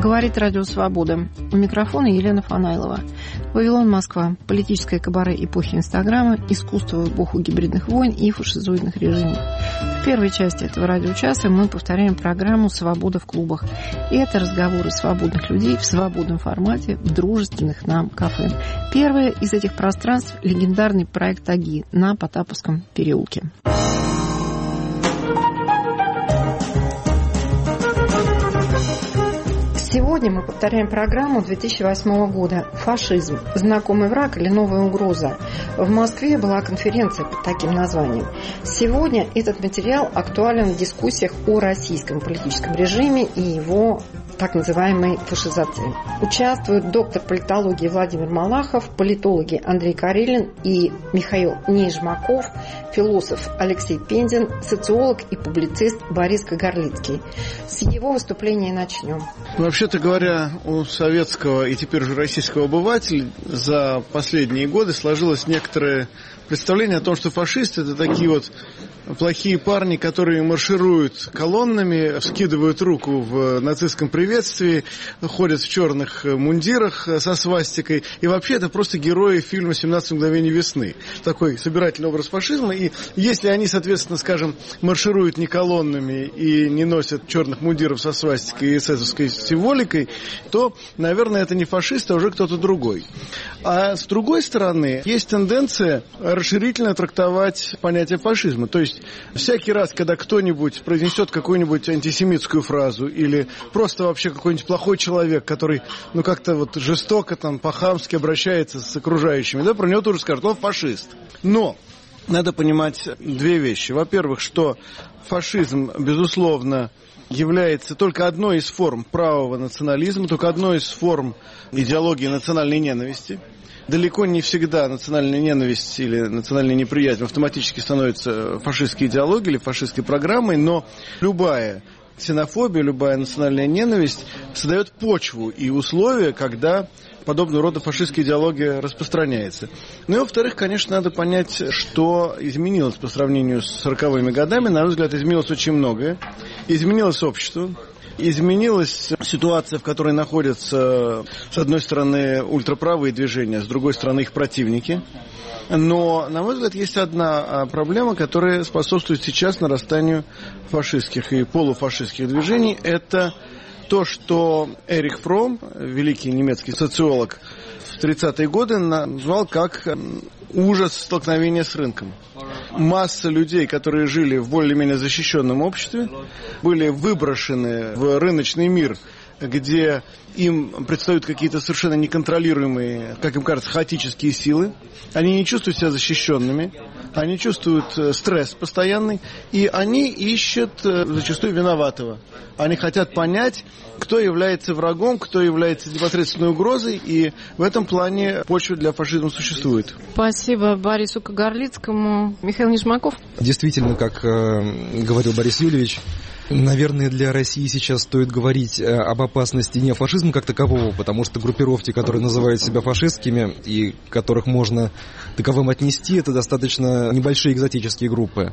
Говорит Радио Свобода. У микрофона Елена Фанайлова. Вавилон, Москва. Политическое кабаре эпохи Инстаграма, искусство в эпоху гибридных войн и фашизоидных режимов. В первой части этого радиочаса мы повторяем программу «Свобода в клубах». И это разговоры свободных людей в свободном формате в дружественных нам кафе. Первое из этих пространств – легендарный проект «Аги» на Потаповском переулке. Сегодня мы повторяем программу 2008 года «Фашизм. Знакомый враг или новая угроза?». В Москве была конференция под таким названием. Сегодня этот материал актуален в дискуссиях о российском политическом режиме и его так называемой фашизации. Участвуют доктор политологии Владимир Малахов, политологи Андрей Карелин и Михаил Нижмаков, философ Алексей Пензин, социолог и публицист Борис Кагарлицкий. С его выступления начнем. Вообще-то говоря, у советского и теперь уже российского обывателя за последние годы сложилось некоторое представление о том, что фашисты – это такие вот плохие парни, которые маршируют колоннами, вскидывают руку в нацистском приветствии, ходят в черных мундирах со свастикой. И вообще это просто герои фильма «17 мгновений весны». Такой собирательный образ фашизма. И если они, соответственно, скажем, маршируют не колоннами и не носят черных мундиров со свастикой и эсэсовской символикой, то, наверное, это не фашисты, а уже кто-то другой. А с другой стороны, есть тенденция расширительно трактовать понятие фашизма. То есть всякий раз, когда кто-нибудь произнесет какую-нибудь антисемитскую фразу или просто вообще какой-нибудь плохой человек, который, как-то вот жестоко, по-хамски обращается с окружающими, да, про него тоже скажут, он фашист. Но надо понимать две вещи. Во-первых, что фашизм, безусловно, является только одной из форм правого национализма, только одной из форм идеологии национальной ненависти. Далеко не всегда национальная ненависть или национальная неприязнь автоматически становится фашистской идеологией или фашистской программой, но любая ксенофобия, любая национальная ненависть создает почву и условия, когда подобного рода фашистская идеология распространяется. Ну и во-вторых, конечно, надо понять, что изменилось по сравнению с 40-ми годами. На мой взгляд, изменилось очень многое. Изменилось общество. Изменилась ситуация, в которой находятся, с одной стороны, ультраправые движения, с другой стороны, их противники. Но, на мой взгляд, есть одна проблема, которая способствует сейчас нарастанию фашистских и полуфашистских движений. Это то, что Эрих Фромм, великий немецкий социолог, в 30-е годы назвал как ужас столкновения с рынком. Масса людей, которые жили в более-менее защищенном обществе, были выброшены в рыночный мир, где им предстают какие-то совершенно неконтролируемые, как им кажется, хаотические силы. Они не чувствуют себя защищенными, они чувствуют стресс постоянный, и они ищут зачастую виноватого. Они хотят понять, кто является врагом, кто является непосредственной угрозой, и в этом плане почва для фашизма существует. Спасибо Борису Кагарлицкому. Михаил Нижмаков. Действительно, как говорил Борис Юльевич, наверное, для России сейчас стоит говорить об опасности не фашизма как такового, потому что группировки, которые называют себя фашистскими и которых можно таковым отнести, это достаточно небольшие экзотические группы.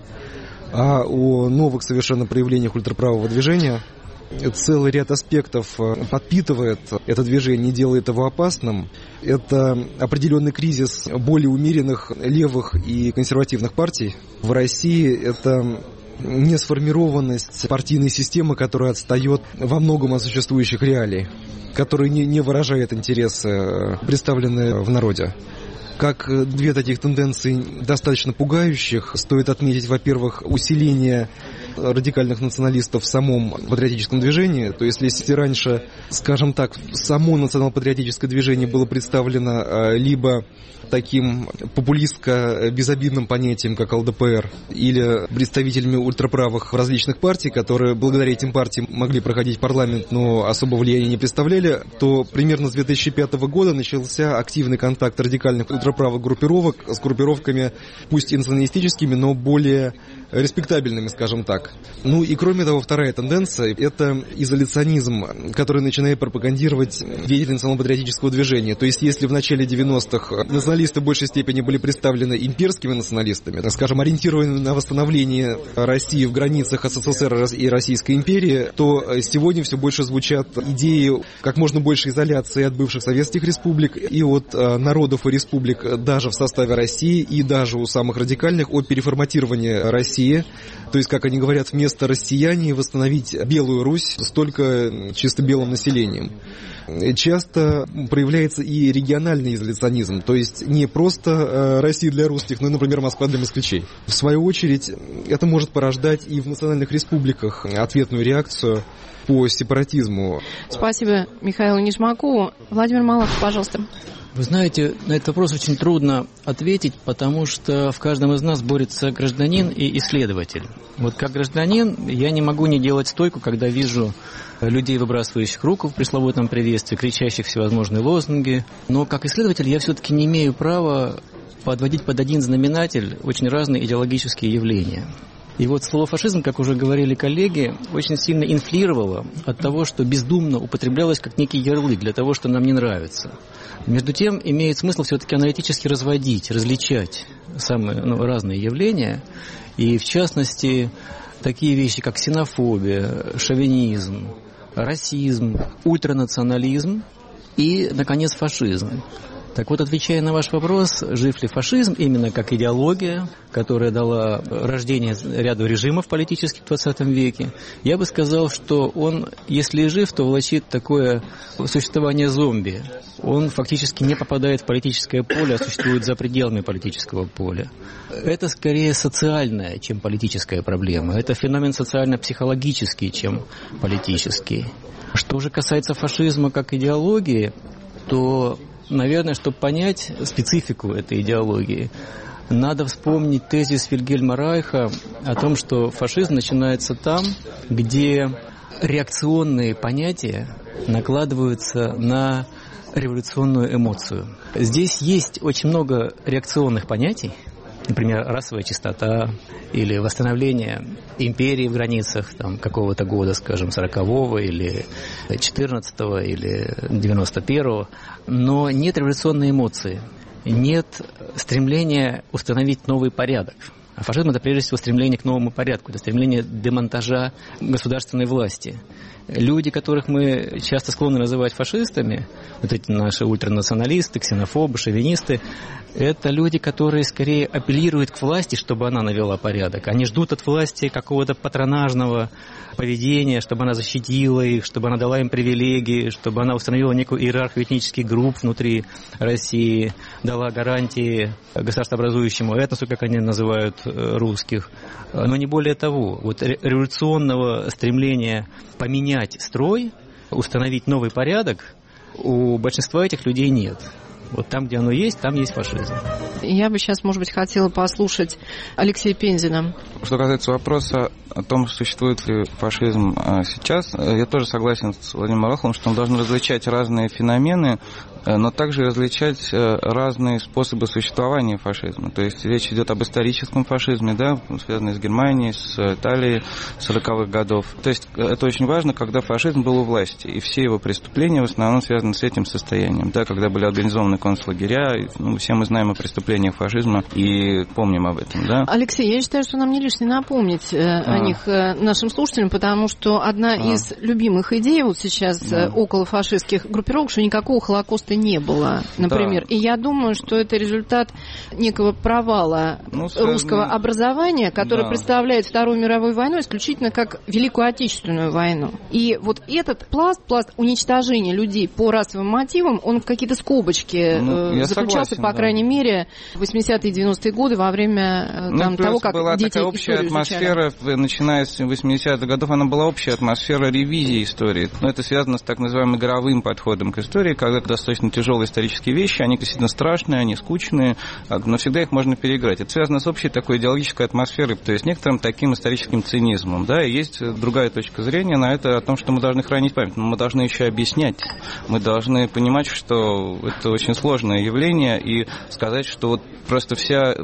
А о новых совершенно проявлениях ультраправого движения целый ряд аспектов подпитывает это движение и делает его опасным. Это определенный кризис более умеренных левых и консервативных партий. В России это несформированность партийной системы, которая отстает во многом от существующих реалий, которая не выражает интересы, представленные в народе. Как две таких тенденции достаточно пугающих, стоит отметить, во-первых, усиление радикальных националистов в самом патриотическом движении. То есть, если раньше, скажем так, само национал-патриотическое движение было представлено либо таким популистско-безобидным понятием, как ЛДПР, или представителями ультраправых различных партий, которые благодаря этим партиям могли проходить в парламент, но особо влияния не представляли, то примерно с 2005 года начался активный контакт радикальных ультраправых группировок с группировками, пусть и националистическими, но более респектабельными, скажем так. враг. Ну и кроме того, вторая тенденция – это изоляционизм, который начинает пропагандировать деятели национал-патриотического движения. То есть если в начале 90-х националисты в большей степени были представлены имперскими националистами, так скажем, ориентированными на восстановление России в границах СССР и Российской империи, то сегодня все больше звучат идеи как можно больше изоляции от бывших советских республик и от народов и республик даже в составе России, и даже у самых радикальных о переформатировании России. То есть, как они говорят, вместо россияне восстановить Белую Русь с только чисто белым населением. Часто проявляется и региональный изоляционизм, то есть не просто Россия для русских, но, например, Москва для москвичей. В свою очередь, это может порождать и в национальных республиках ответную реакцию по сепаратизму. Спасибо Михаилу Нижмакову. Владимир Малахов, пожалуйста. Вы знаете, на этот вопрос очень трудно ответить, потому что в каждом из нас борется гражданин и исследователь. Вот как гражданин я не могу не делать стойку, когда вижу людей, выбрасывающих руку в пресловутом приветствии, кричащих всевозможные лозунги. Но как исследователь я все-таки не имею права подводить под один знаменатель очень разные идеологические явления. И вот слово «фашизм», как уже говорили коллеги, очень сильно инфлировало от того, что бездумно употреблялось как некий ярлык для того, что нам не нравится. Между тем, имеет смысл все-таки аналитически разводить, различать самые разные явления. И, в частности, такие вещи, как ксенофобия, шовинизм, расизм, ультранационализм и, наконец, фашизм. Так вот, отвечая на ваш вопрос, жив ли фашизм именно как идеология, которая дала рождение ряду режимов политических в 20 веке, я бы сказал, что он, если и жив, то влачит такое существование зомби. Он фактически не попадает в политическое поле, а существует за пределами политического поля. Это скорее социальная, чем политическая проблема. Это феномен социально-психологический, чем политический. Что же касается фашизма как идеологии, то... Наверное, чтобы понять специфику этой идеологии, надо вспомнить тезис Вильгельма Райха о том, что фашизм начинается там, где реакционные понятия накладываются на революционную эмоцию. Здесь есть очень много реакционных понятий, например, расовая чистота или восстановление империи в границах какого-то года, скажем, 40-го или 14-го или 91-го, но нет революционной эмоции, нет стремления установить новый порядок. А фашизм – это прежде всего стремление к новому порядку, это стремление демонтажа государственной власти. Люди, которых мы часто склонны называть фашистами, вот эти наши ультранационалисты, ксенофобы, шовинисты, это люди, которые скорее апеллируют к власти, чтобы она навела порядок. Они ждут от власти какого-то патронажного поведения, чтобы она защитила их, чтобы она дала им привилегии, чтобы она установила некую иерархию этнических групп внутри России, дала гарантии государствообразующему этносу, как они называют русских. Но не более того. Вот революционного стремления поменять строй, установить новый порядок, у большинства этих людей нет. Вот там, где оно есть, там есть фашизм. Я бы сейчас, может быть, хотела послушать Алексея Пензина. Что касается вопроса о том, существует ли фашизм сейчас, я тоже согласен с Владимиром Малаховым, что мы должны различать разные феномены, но также различать разные способы существования фашизма. То есть речь идет об историческом фашизме, да, связанном с Германией, с Италией 40-х годов. То есть это очень важно, когда фашизм был у власти, и все его преступления в основном связаны с этим состоянием, да, когда были организованы концлагеря, все мы знаем о преступлениях фашизма и помним об этом, да. Алексей, я считаю, что нам не лишне напомнить о них нашим слушателям, потому что одна из любимых идей вот сейчас около фашистских группировок, что никакого Холокоста не было, например. Да. И я думаю, что это результат некого провала русского образования, которое представляет Вторую мировую войну исключительно как Великую Отечественную войну. И вот этот пласт уничтожения людей по расовым мотивам, он в какие-то скобочки заключался, по крайней мере, в 80-е и 90-е годы во время того, как была дети такая общая атмосфера, начиная с 80-х годов, она была общая атмосфера ревизии истории. Но это связано с так называемым игровым подходом к истории, когда достаточно достаточно тяжелые исторические вещи, они действительно страшные, они скучные, но всегда их можно переиграть. Это связано с общей такой идеологической атмосферой, то есть некоторым таким историческим цинизмом. Да? И есть другая точка зрения на это, о том, что мы должны хранить память, но мы должны еще объяснять. Мы должны понимать, что это очень сложное явление, и сказать, что вот просто вся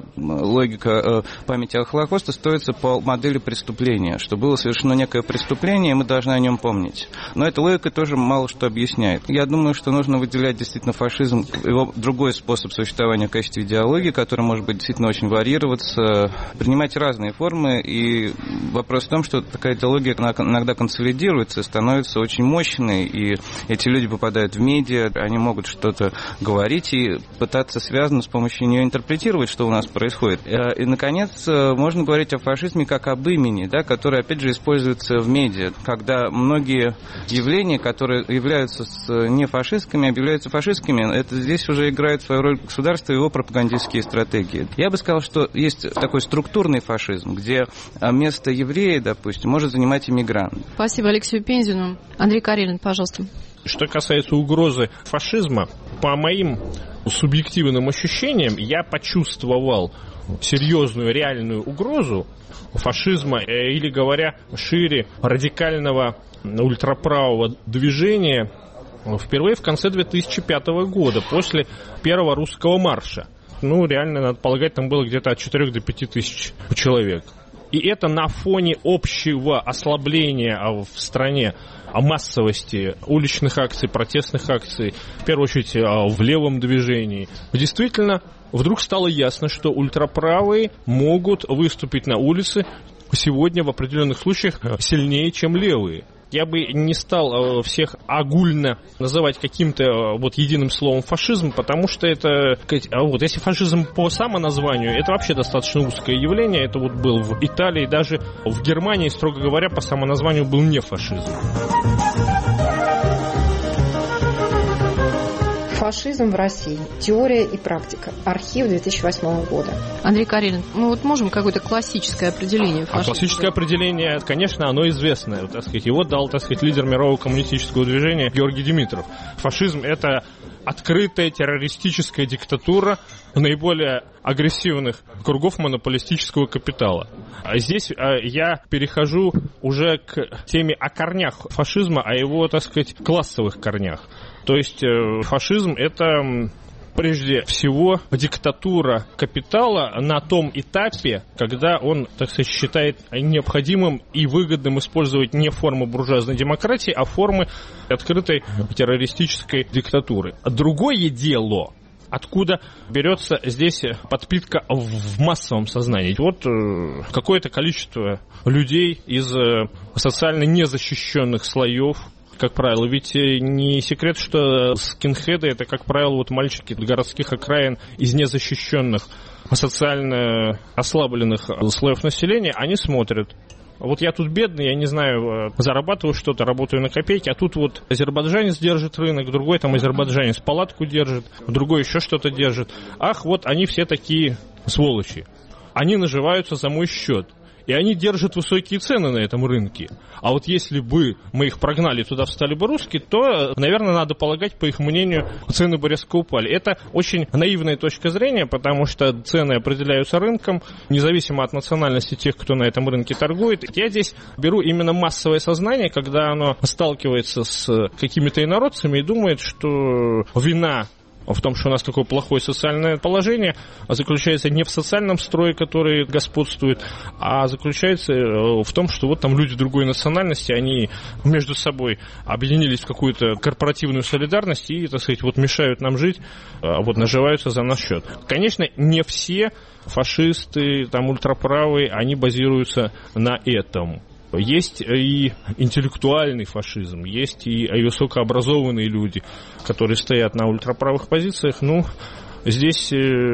логика памяти о Холокосте строится по модели преступления, что было совершено некое преступление, и мы должны о нем помнить. Но эта логика тоже мало что объясняет. Я думаю, что нужно выделять действительно фашизм, его другой способ существования в качестве идеологии, который может быть действительно очень варьироваться, принимать разные формы, и вопрос в том, что такая идеология иногда консолидируется, становится очень мощной, и эти люди попадают в медиа, они могут что-то говорить и пытаться связано с помощью нее интерпретировать, что у нас происходит. И, наконец, можно говорить о фашизме как об имени, да, которое, опять же, используется в медиа, когда многие явления, которые являются не фашистскими, объявляются фашистскими, это здесь уже играет свою роль государство и его пропагандистские стратегии. Я бы сказал, что есть такой структурный фашизм, где место еврея, допустим, может занимать иммигрант. Спасибо Алексею Пензину. Андрей Карелин, пожалуйста. Что касается угрозы фашизма, по моим субъективным ощущениям, я почувствовал серьезную, реальную угрозу фашизма, или, говоря шире, радикального ультраправого движения впервые в конце 2005 года, после первого русского марша. Реально, надо полагать, там было где-то от 4 до 5 тысяч человек. И это на фоне общего ослабления в стране массовости уличных акций, протестных акций, в первую очередь в левом движении. Действительно, вдруг стало ясно, что ультраправые могут выступить на улице сегодня в определенных случаях сильнее, чем левые. Я бы не стал всех огульно называть каким-то единым словом фашизм, потому что это, если фашизм по самоназванию, это вообще достаточно узкое явление. Это был в Италии, даже в Германии, строго говоря, по самоназванию был не фашизм. Фашизм в России. Теория и практика. Архив 2008 года. Андрей Карелин, мы можем какое-то классическое определение фашизма? Классическое определение, конечно, оно известное. Его дал, лидер мирового коммунистического движения Георгий Димитров. Фашизм — это открытая террористическая диктатура наиболее агрессивных кругов монополистического капитала. Здесь я перехожу уже к теме о корнях фашизма, о его, классовых корнях. То есть фашизм — это прежде всего диктатура капитала на том этапе, когда он, считает необходимым и выгодным использовать не форму буржуазной демократии, а формы открытой террористической диктатуры. Другое дело, откуда берется здесь подпитка в массовом сознании. Какое-то количество людей из социально незащищенных слоев, как правило, ведь не секрет, что скинхеды — это, как правило, мальчики городских окраин из незащищенных, социально ослабленных слоев населения, они смотрят. Я тут бедный, я не знаю, зарабатываю что-то, работаю на копейки, а тут азербайджанец держит рынок, другой азербайджанец палатку держит, другой еще что-то держит. Они все такие сволочи. Они наживаются за мой счет. И они держат высокие цены на этом рынке. А если бы мы их прогнали, туда встали бы русские, то, наверное, надо полагать, по их мнению, цены бы резко упали. Это очень наивная точка зрения, потому что цены определяются рынком, независимо от национальности тех, кто на этом рынке торгует. Я здесь беру именно массовое сознание, когда оно сталкивается с какими-то инородцами и думает, что вина в том, что у нас такое плохое социальное положение, заключается не в социальном строе, который господствует, а заключается в том, что там люди другой национальности, они между собой объединились в какую-то корпоративную солидарность и, мешают нам жить, наживаются за наш счет. Конечно, не все фашисты, ультраправые, они базируются на этом. Есть и интеллектуальный фашизм, есть и высокообразованные люди, которые стоят на ультраправых позициях. Здесь,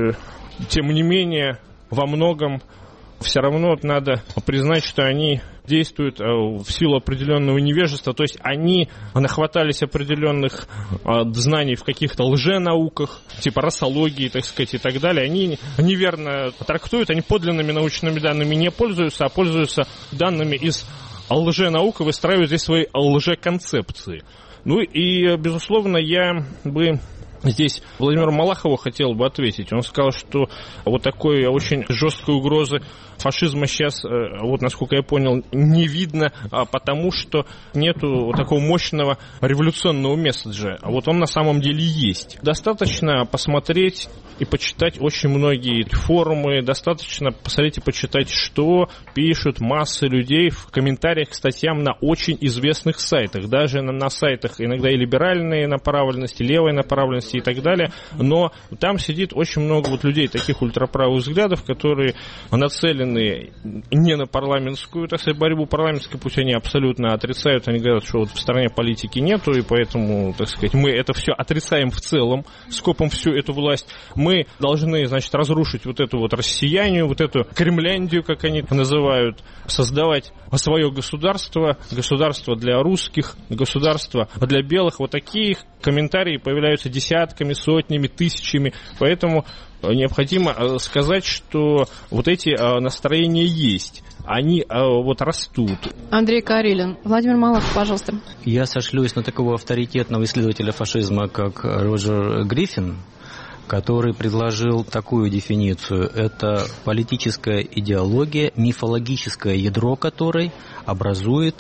тем не менее, во многом все равно надо признать, что они действуют в силу определенного невежества, то есть они нахватались определенных знаний в каких-то лженауках, типа расологии, и так далее. Они неверно трактуют, они подлинными научными данными не пользуются, а пользуются данными из лженаук и выстраивают здесь свои лжеконцепции. И, безусловно, я бы Здесь Владимиру Малахову хотел бы ответить. Он сказал, что вот такой очень жесткой угрозы фашизма сейчас, вот насколько я понял, не видно, потому что нету такого мощного революционного месседжа. А вот он на самом деле есть. Достаточно посмотреть и почитать очень многие форумы, достаточно посмотреть и почитать, что пишут массы людей в комментариях к статьям на очень известных сайтах. Даже на сайтах иногда и либеральной направленности, левой направленности и так далее. Но там сидит очень много вот людей, таких ультраправых взглядов, которые нацелены не на парламентскую, так сказать, борьбу. Парламентскую путь они абсолютно отрицают. Они говорят, что вот в стране политики нету, и поэтому, так сказать, мы это все отрицаем в целом, скопом всю эту власть. Мы должны, значит, разрушить вот эту вот россиянию, вот эту Кремляндию, как они называют, создавать свое государство, государство для русских, государство для белых. Вот такие комментарии появляются десятками, сотнями, тысячами. Поэтому необходимо сказать, что вот эти настроения есть. Они вот растут. Андрей Карелин. Владимир Малахов, пожалуйста. Я сошлюсь на такого авторитетного исследователя фашизма, как Роджер Гриффин, который предложил такую дефиницию. Это политическая идеология, мифологическое ядро которой образует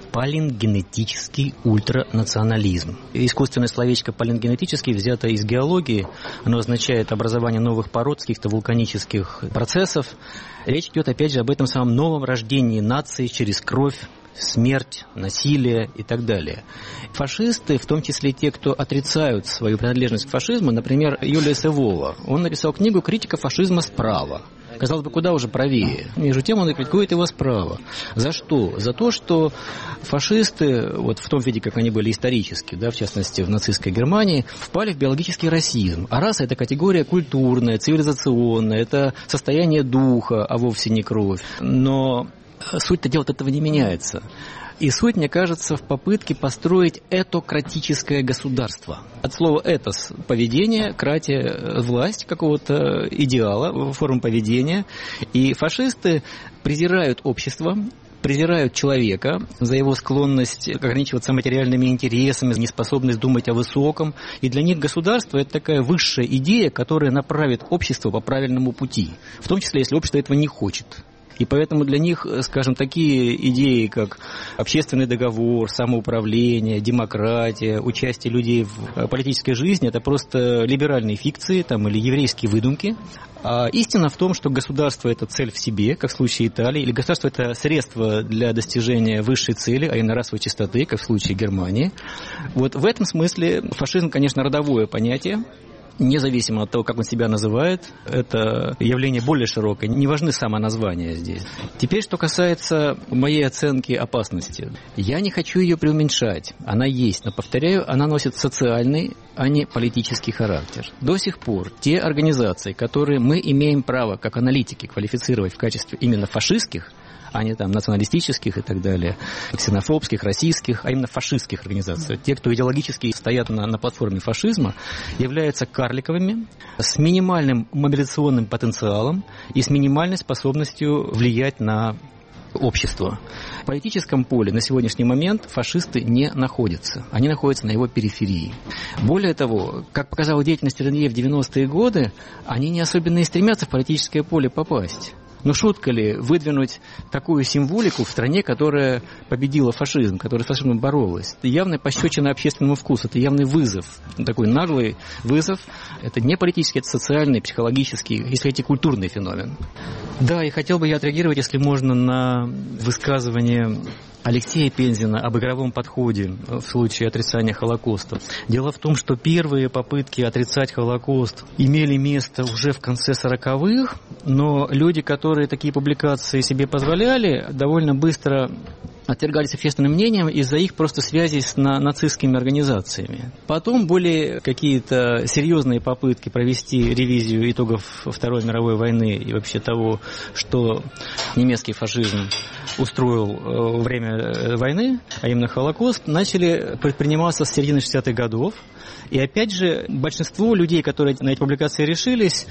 палингенетический ультранационализм. Искусственное словечко палингенетический взято из геологии. Оно означает образование новых пород, каких-то вулканических процессов. Речь идет, опять же, об этом самом новом рождении нации через кровь, смерть, насилие и так далее. Фашисты, в том числе те, кто отрицают свою принадлежность к фашизму, например, Юлиус Эвола, он написал книгу «Критика фашизма справа». Казалось бы, куда уже правее. Между тем он и критикует его справа. За что? За то, что фашисты, вот в том виде, как они были исторически, да, в частности в нацистской Германии, впали в биологический расизм. А раса – это категория культурная, цивилизационная, это состояние духа, а вовсе не кровь. Но суть-то дела от этого не меняется. И суть, мне кажется, в попытке построить этократическое государство. От слова «этос» – поведение, кратия – власть какого-то идеала, формы поведения. И фашисты презирают общество, презирают человека за его склонность ограничиваться материальными интересами, неспособность думать о высоком. И для них государство – это такая высшая идея, которая направит общество по правильному пути, в том числе, если общество этого не хочет. И поэтому для них, скажем, такие идеи, как общественный договор, самоуправление, демократия, участие людей в политической жизни – это просто либеральные фикции там, или еврейские выдумки. А истина в том, что государство – это цель в себе, как в случае Италии, или государство – это средство для достижения высшей цели, а именно расовой чистоты, как в случае Германии. Вот в этом смысле фашизм, конечно, родовое понятие. Независимо от того, как он себя называет, это явление более широкое. Не важны самоназвания здесь. Теперь, что касается моей оценки опасности. Я не хочу ее преуменьшать. Она есть, но, повторяю, она носит социальный, а не политический характер. До сих пор те организации, которые мы имеем право, как аналитики, квалифицировать в качестве именно фашистских, а не там националистических и так далее, ксенофобских, российских, а именно фашистских организаций. Те, кто идеологически стоят на платформе фашизма, являются карликовыми, с минимальным мобилизационным потенциалом и с минимальной способностью влиять на общество. В политическом поле на сегодняшний момент фашисты не находятся. Они находятся на его периферии. Более того, как показала деятельность РНЕ в 90-е годы, они не особенно и стремятся в политическое поле попасть. Но шутка ли выдвинуть такую символику в стране, которая победила фашизм, которая с фашизмом боролась? Это явная пощечина общественному вкусу, это явный вызов, такой наглый вызов. Это не политический, это социальный, психологический, если хотите, культурный феномен. Да, и хотел бы я отреагировать, если можно, на высказывание Алексея Пензина об игровом подходе в случае отрицания Холокоста. Дело в том, что первые попытки отрицать Холокост имели место уже в конце 40-х, но люди, которые такие публикации себе позволяли, довольно быстро отвергались общественным мнением из-за их просто связей с нацистскими организациями. Потом более какие-то серьезные попытки провести ревизию итогов Второй мировой войны и вообще того, что немецкий фашизм устроил во время войны, а именно Холокост, начали предприниматься с середины 60-х годов. И опять же, большинство людей, которые на эти публикации решились,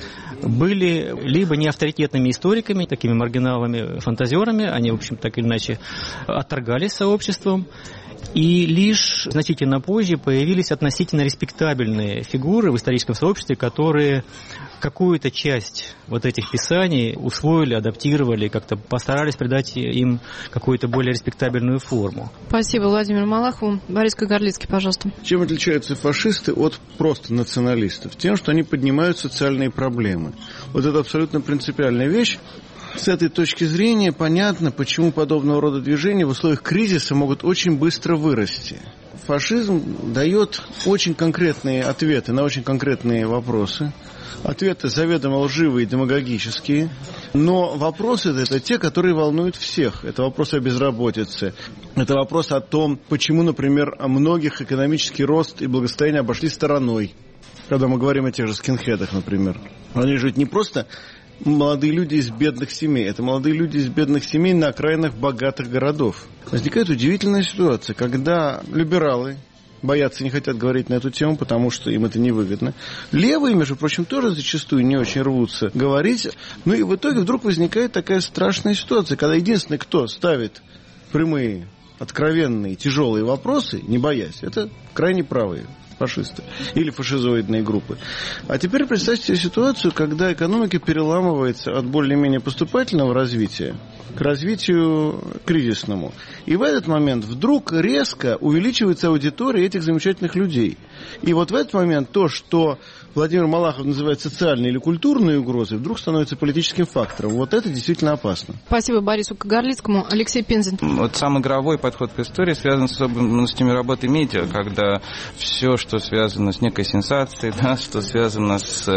были либо неавторитетными историками, такими маргиналами, фантазерами, они, в общем, так или иначе, от отторгались сообществом, и лишь значительно позже появились относительно респектабельные фигуры в историческом сообществе, которые какую-то часть вот этих писаний усвоили, адаптировали, как-то постарались придать им какую-то более респектабельную форму. Спасибо Владимиру Малахову. Борис Кагарлицкий, пожалуйста. Чем отличаются фашисты от просто националистов? Тем, что они поднимают социальные проблемы. Вот это абсолютно принципиальная вещь. С этой точки зрения понятно, почему подобного рода движения в условиях кризиса могут очень быстро вырасти. Фашизм дает очень конкретные ответы на очень конкретные вопросы. Ответы заведомо лживые и демагогические. Но вопросы это те, которые волнуют всех. Это вопросы о безработице. Это вопрос о том, почему, например, о многих экономический рост и благосостояние обошли стороной. Когда мы говорим о тех же скинхедах, например. Они же не просто молодые люди из бедных семей. Это молодые люди из бедных семей на окраинах богатых городов. Возникает удивительная ситуация, когда либералы боятся, не хотят говорить на эту тему, потому что им это невыгодно. Левые, между прочим, тоже зачастую не очень рвутся говорить. Ну и в итоге вдруг возникает такая страшная ситуация, когда единственный, кто ставит прямые, откровенные, тяжелые вопросы, не боясь, это крайне правые фашисты или фашизоидные группы. А теперь представьте себе ситуацию, когда экономика переламывается от более-менее поступательного развития к развитию кризисному. И в этот момент вдруг резко увеличивается аудитория этих замечательных людей. И вот в этот момент то, что Владимир Малахов называет социальной или культурной угрозой, вдруг становится политическим фактором. Вот это действительно опасно. Спасибо Борису Кагарлицкому. Алексей Пензин. Вот сам игровой подход к истории связан с особенностями работы медиа, когда все, что связано с некой сенсацией, да, что связано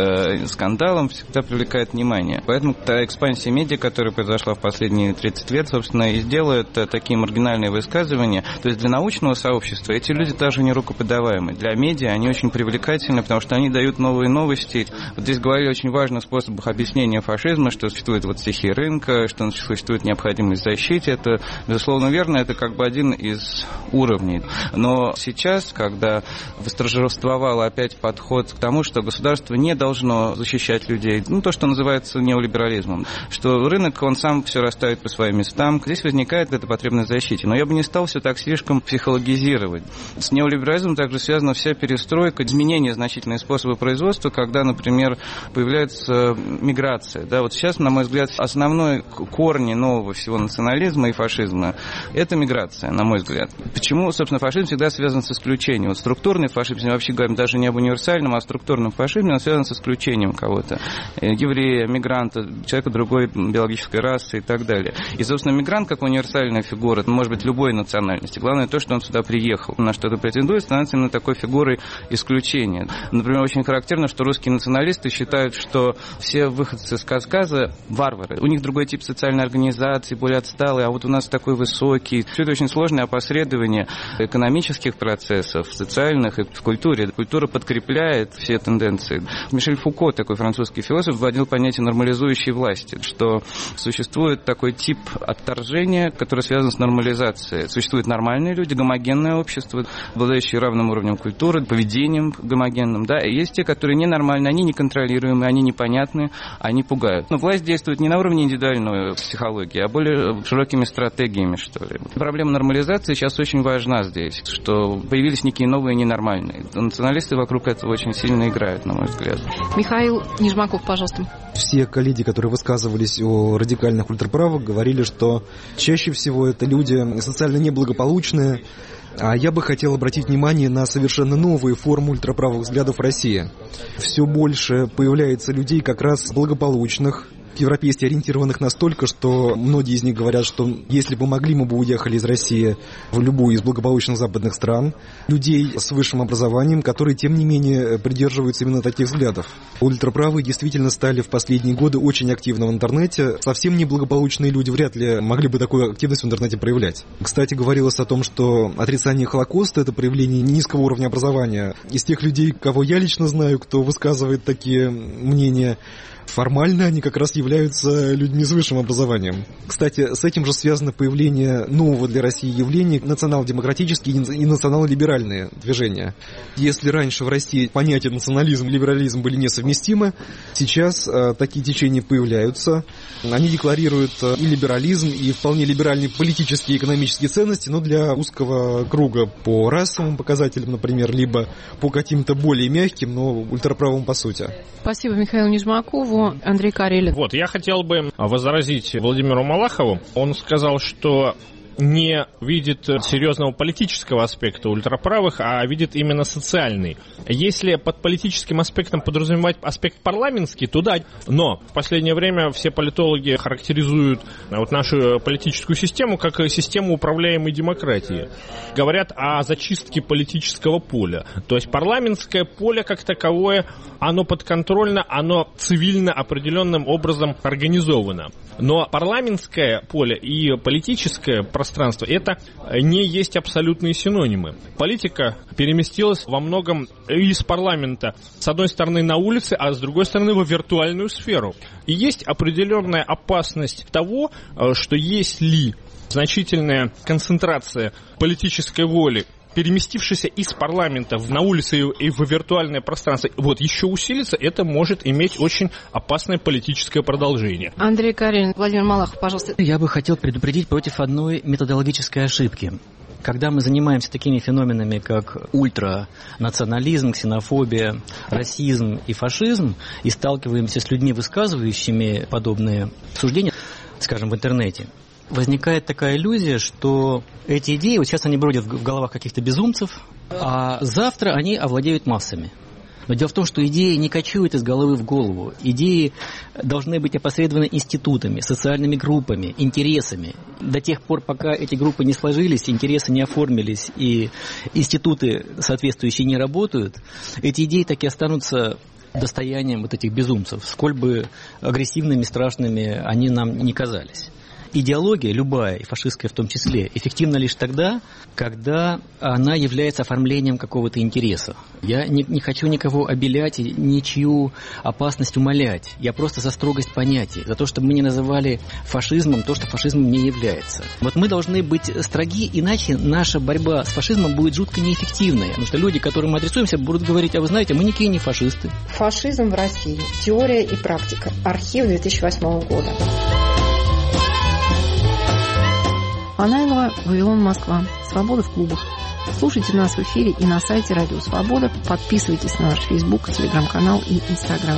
с скандалом, всегда привлекает внимание. Поэтому та экспансия медиа, которая произошла в последние 30 лет, собственно, и делает такие маргинальные высказывания. То есть для научного сообщества эти люди даже не рукоподаваемы. Для медиа они очень привлекательны, потому что они дают новые новости. Вот здесь говорили о очень важных способах объяснения фашизма, что существует вот стихия рынка, что существует необходимость защиты. Это, безусловно, верно, это как бы один из уровней. Но сейчас, когда восторжествовал опять подход к тому, что государство не должно защищать людей, ну, то, что называется неолиберализмом, что рынок, он сам все расставит по своим местам, здесь возникает эта потребность в защите. Но я бы не стал все так слишком психологизировать. С неолиберализмом также связана вся перестройка, изменение значительные способы производства, когда, например, появляется миграция. Да, вот сейчас, на мой взгляд, основной корень нового всего национализма и фашизма – это миграция, на мой взгляд. Почему, собственно, фашизм всегда связан с исключением? Вот структурный фашизм, мы вообще говорим даже не об универсальном, а о структурном фашизме, он связан с исключением кого-то. Еврея, мигранта, человека другой биологической расы и так далее. И, собственно, мигрант как универсальная фигура, может быть, любой национальности. Главное то, что он сюда приехал, на что-то претендует, становится именно такой фигурой исключения. Например, очень характерно, что русские националисты считают, что все выходцы с Кавказа варвары. У них другой тип социальной организации, более отсталый, а вот у нас такой высокий. Все это очень сложное опосредование экономических процессов, социальных и в культуре. Культура подкрепляет все тенденции. Мишель Фуко, такой французский философ, вводил понятие нормализующей власти, что существует такой тип отторжения, который связан с нормализацией. Существуют нормальные люди, гомогенное общество, обладающие равным уровнем культуры, поведением гомогенным, да, и есть те, которые ненормальны, они неконтролируемы, они непонятны, они пугают. Но власть действует не на уровне индивидуальной психологии, а более широкими стратегиями, что ли. Проблема нормализации сейчас очень важна здесь, что появились некие новые ненормальные. Националисты вокруг этого очень сильно играют, на мой взгляд. Михаил Нижмаков, пожалуйста. Все коллеги, которые высказывались о радикальных ультраправых, говорили, что чаще всего это люди социально неблагополучные. А я бы хотел обратить внимание на совершенно новые формы ультраправых взглядов в России. Все больше появляется людей как раз благополучных, европейски ориентированных настолько, что многие из них говорят, что если бы могли, мы бы уехали из России в любую из благополучных западных стран. Людей с высшим образованием, которые, тем не менее, придерживаются именно таких взглядов. Ультраправые действительно стали в последние годы очень активны в интернете. Совсем неблагополучные люди вряд ли могли бы такую активность в интернете проявлять. Кстати, говорилось о том, что отрицание Холокоста – это проявление низкого уровня образования. Из тех людей, кого я лично знаю, кто высказывает такие мнения, формально они как раз являются людьми с высшим образованием. Кстати, с этим же связано появление нового для России явления национал-демократические и национал-либеральные движения. Если раньше в России понятия национализм и либерализм были несовместимы, сейчас такие течения появляются. Они декларируют и либерализм, и вполне либеральные политические и экономические ценности, но для узкого круга по расовым показателям, например, либо по каким-то более мягким, но ультраправым по сути. Спасибо Михаилу Нижмакову. Андрей Карелин. Вот, я хотел бы возразить Владимиру Малахову. Он сказал, что не видит серьезного политического аспекта ультраправых, а видит именно социальный. Если под политическим аспектом подразумевать аспект парламентский, то да. Но в последнее время все политологи характеризуют вот нашу политическую систему как систему управляемой демократии. Говорят о зачистке политического поля. То есть парламентское поле как таковое, оно подконтрольно, оно цивильно определенным образом организовано. Но парламентское поле и политическое пространство — это не есть абсолютные синонимы. Политика переместилась во многом из парламента, с одной стороны, на улице, а с другой стороны, во виртуальную сферу. И есть определенная опасность того, что если значительная концентрация политической воли, переместившийся из парламента на улицу и в виртуальное пространство, вот еще усилится, это может иметь очень опасное политическое продолжение. Андрей Карелин, Владимир Малахов, пожалуйста. Я бы хотел предупредить против одной методологической ошибки. Когда мы занимаемся такими феноменами, как ультранационализм, ксенофобия, расизм и фашизм, и сталкиваемся с людьми, высказывающими подобные суждения, скажем, в интернете, возникает такая иллюзия, что эти идеи, вот сейчас они бродят в головах каких-то безумцев, а завтра они овладеют массами. Но дело в том, что идеи не кочуют из головы в голову. Идеи должны быть опосредованы институтами, социальными группами, интересами. До тех пор, пока эти группы не сложились, интересы не оформились и институты соответствующие не работают, эти идеи так и останутся достоянием вот этих безумцев, сколь бы агрессивными, страшными они нам не казались. Идеология, любая, и фашистская в том числе, эффективна лишь тогда, когда она является оформлением какого-то интереса. Я не хочу никого обелять и ничью опасность умалять. Я просто за строгость понятий, за то, чтобы мы не называли фашизмом то, что фашизмом не является. Вот мы должны быть строги, иначе наша борьба с фашизмом будет жутко неэффективной. Потому что люди, которым мы адресуемся, будут говорить: а вы знаете, мы никакие не фашисты. Фашизм в России. Теория и практика. Архив 2008 года. Фанайлова, Вавилон, Москва. Свобода в клубах. Слушайте нас в эфире и на сайте Радио Свобода. Подписывайтесь на наш Facebook, Телеграм-канал и Инстаграм.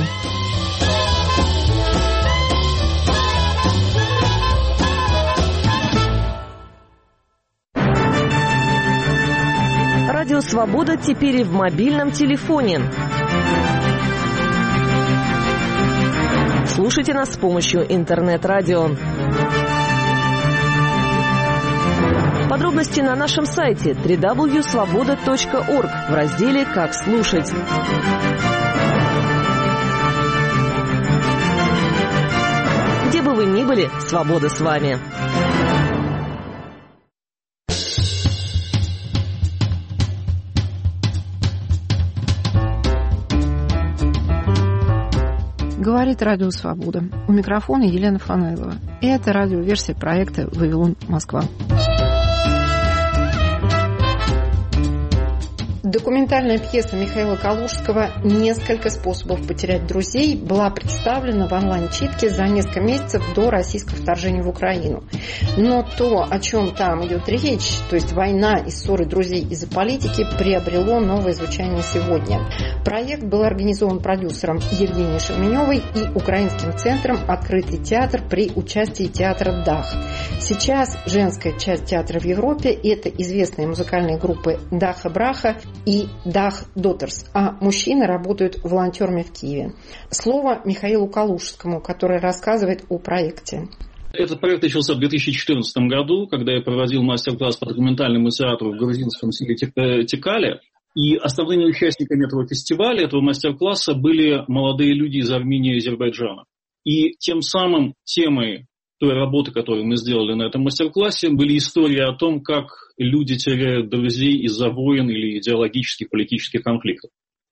Радио Свобода теперь и в мобильном телефоне. Слушайте нас с помощью интернет-радио. Подробности на нашем сайте www.svoboda.org в разделе «Как слушать». Где бы вы ни были, свобода с вами. Говорит Радио Свобода. У микрофона Елена Фанайлова. И это радиоверсия проекта «Вавилон, Москва». Документальная пьеса Михаила Калужского «Несколько способов потерять друзей» была представлена в онлайн-читке за несколько месяцев до российского вторжения в Украину. Но то, о чем там идет речь, то есть война и ссоры друзей из-за политики, приобрело новое звучание сегодня. Проект был организован продюсером Евгенией Шерменевой и Украинским центром «Открытый театр» при участии театра «Дах». Сейчас женская часть театра в Европе – это известные музыкальные группы «Даха Браха» и «Дах Дотерс», а мужчины работают волонтерами в Киеве. Слово Михаилу Калужскому, который рассказывает о проекте. Этот проект начался в 2014 году, когда я проводил мастер-класс по документальному театру в грузинском селе Текале. И основными участниками этого фестиваля, этого мастер-класса были молодые люди из Армении и Азербайджана. И тем самым темой той работы, которую мы сделали на этом мастер-классе, были истории о том, как люди теряют друзей из-за войн или идеологических политических конфликтов.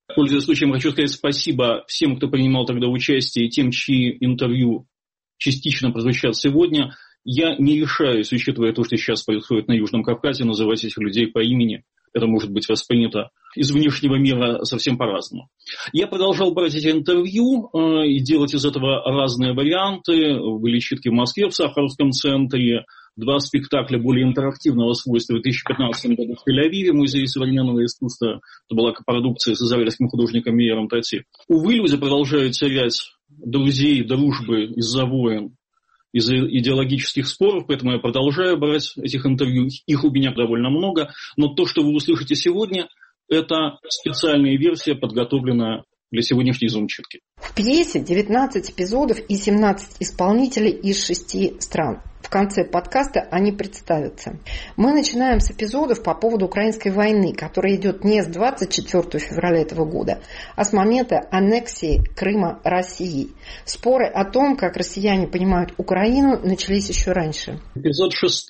Пользуясь случаем, хочу сказать спасибо всем, кто принимал тогда участие, и тем, чьи интервью частично прозвучат сегодня. Я не решаюсь, учитывая то, что сейчас происходит на Южном Кавказе, называть этих людей по имени. Это может быть воспринято из внешнего мира совсем по-разному. Я продолжал брать эти интервью и делать из этого разные варианты. Были читки в Москве, в Сахаровском центре, 2 спектакля более интерактивного свойства в 2015 году в Тель-Авиве, Музее современного искусства. Это была копродукция с израильским художником Мейером Тати. Увы, люди продолжают терять друзей, дружбы из-за войн, из-за идеологических споров, поэтому я продолжаю брать этих интервью. Их у меня довольно много, но то, что вы услышите сегодня, это специальная версия, подготовленная для сегодняшней зум-читки. В пьесе 19 эпизодов и 17 исполнителей из 6 стран. В конце подкаста они представятся. Мы начинаем с эпизодов по поводу украинской войны, которая идет не с 24 февраля этого года, а с момента аннексии Крыма Россией. Споры о том, как россияне понимают Украину, начались еще раньше. Эпизод 6.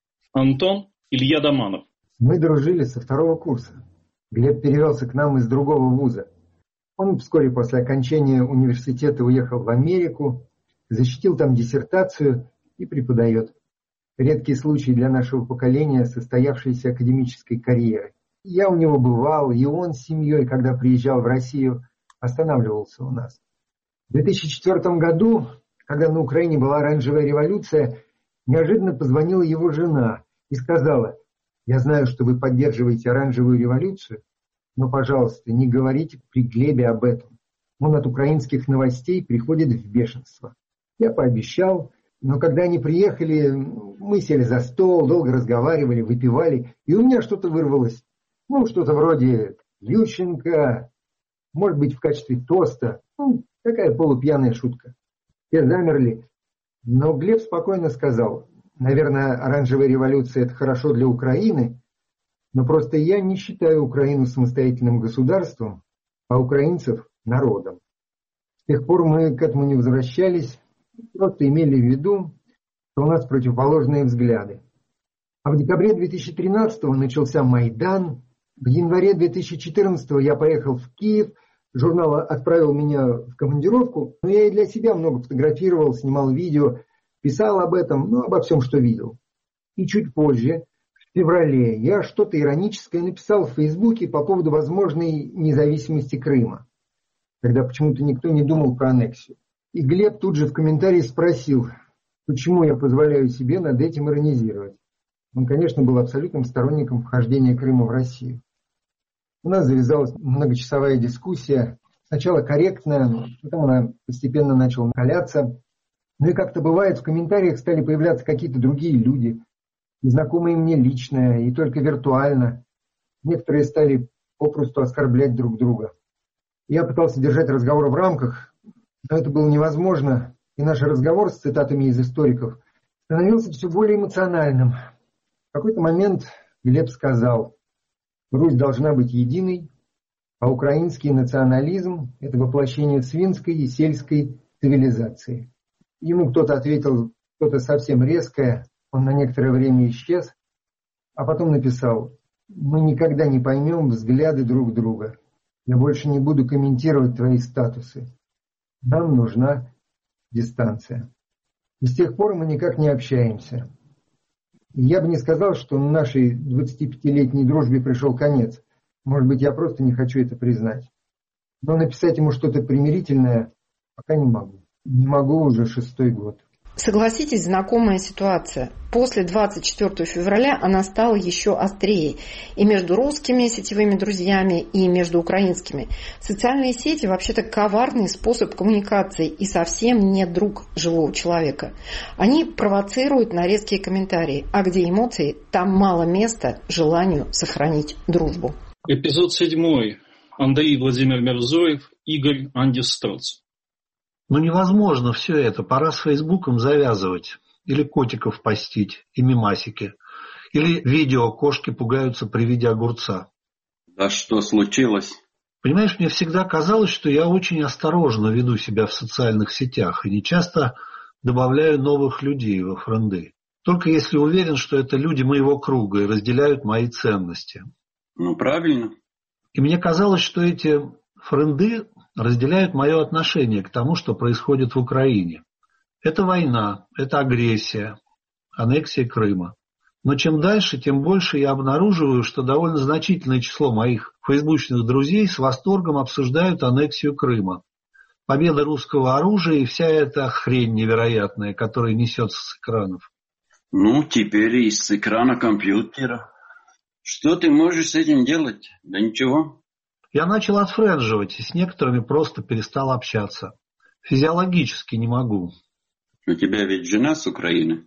Антон Илья Доманов. Мы дружили со 2 курса. Глеб перевелся к нам из другого вуза. Он вскоре после окончания университета уехал в Америку, защитил там диссертацию и преподает. Редкий случай для нашего поколения состоявшейся академической карьеры. Я у него бывал, и он с семьей, когда приезжал в Россию, останавливался у нас. В 2004 году, когда на Украине была оранжевая революция, неожиданно позвонила его жена и сказала: «Я знаю, что вы поддерживаете оранжевую революцию, но, пожалуйста, не говорите при Глебе об этом. Он от украинских новостей приходит в бешенство». Я пообещал, но когда они приехали, мы сели за стол, долго разговаривали, выпивали, и у меня что-то вырвалось. Что-то вроде «Ющенко», может быть, в качестве тоста. Такая полупьяная шутка. Все замерли, но Глеб спокойно сказал: «Наверное, оранжевая революция – это хорошо для Украины, но просто я не считаю Украину самостоятельным государством, а украинцев – народом». С тех пор мы к этому не возвращались, просто имели в виду, что у нас противоположные взгляды. А в декабре 2013-го начался Майдан, в январе 2014-го я поехал в Киев, журнал отправил меня в командировку, но я и для себя много фотографировал, снимал видео, писал об этом, обо всем, что видел. И чуть позже, в феврале, я что-то ироническое написал в Фейсбуке по поводу возможной независимости Крыма, когда почему-то никто не думал про аннексию. И Глеб тут же в комментарии спросил, почему я позволяю себе над этим иронизировать. Он, конечно, был абсолютным сторонником вхождения Крыма в Россию. У нас завязалась многочасовая дискуссия, сначала корректная, потом она постепенно начала накаляться. И как-то бывает, в комментариях стали появляться какие-то другие люди, незнакомые мне лично и только виртуально. Некоторые стали попросту оскорблять друг друга. Я пытался держать разговор в рамках, но это было невозможно, и наш разговор с цитатами из историков становился все более эмоциональным. В какой-то момент Глеб сказал: «Русь должна быть единой, а украинский национализм – это воплощение свинской и сельской цивилизации». Ему кто-то ответил что-то совсем резкое, он на некоторое время исчез, а потом написал: «Мы никогда не поймем взгляды друг друга. Я больше не буду комментировать твои статусы. Нам нужна дистанция». И с тех пор мы никак не общаемся. И я бы не сказал, что нашей 25-летней дружбе пришел конец. Может быть, я просто не хочу это признать. Но написать ему что-то примирительное пока не могу. Не могу уже 6-й год. Согласитесь, знакомая ситуация. После 24 февраля она стала еще острее. И между русскими сетевыми друзьями, и между украинскими. Социальные сети вообще-то коварный способ коммуникации и совсем не друг живого человека. Они провоцируют на резкие комментарии. А где эмоции, там мало места желанию сохранить дружбу. Эпизод 7. Андрей Владимир Мерзоев, Игорь Андис Строц. Невозможно все это. Пора с Фейсбуком завязывать. Или котиков постить, и мемасики. Или видео кошки пугаются при виде огурца. Да что случилось? Понимаешь, мне всегда казалось, что я очень осторожно веду себя в социальных сетях и не часто добавляю новых людей во френды. Только если уверен, что это люди моего круга и разделяют мои ценности. Правильно. И мне казалось, что эти френды разделяют мое отношение к тому, что происходит в Украине. Это война, это агрессия, аннексия Крыма. Но чем дальше, тем больше я обнаруживаю, что довольно значительное число моих фейсбучных друзей с восторгом обсуждают аннексию Крыма. Победа русского оружия и вся эта хрень невероятная, которая несется с экранов. Ну, теперь и с экрана компьютера. Что ты можешь с этим делать? Да ничего. Я начал отфрендживать и с некоторыми просто перестал общаться. Физиологически не могу. У тебя ведь жена с Украины?